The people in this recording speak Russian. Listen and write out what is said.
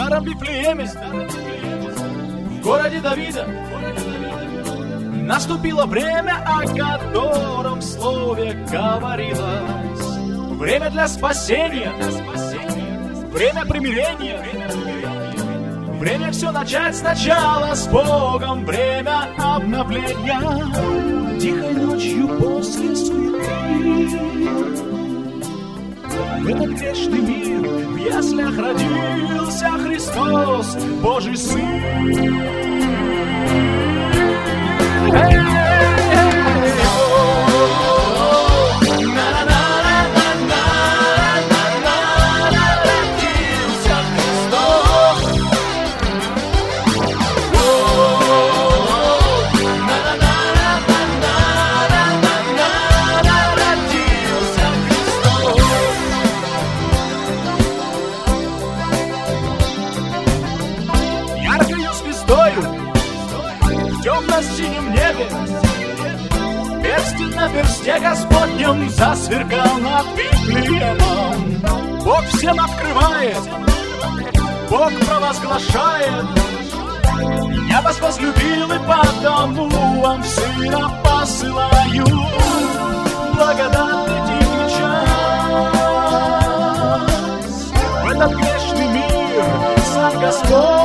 старом Вифлееме, в городе Давида, наступило время, о котором в слове говорилось. Время для спасения, время примирения, время все начать сначала с Богом, время обновления. Тихой ночью после суеты в этот грешный мир в яслях родился Христос, Божий Сын. В темно-синем небе перстень на персте Господнем засверкал над Вифлеемом. Бог всем открывает, Бог провозглашает: я вас возлюбил, и потому вам Сына посылаю. Благодатный тихий час в этот грешный мир сам Господь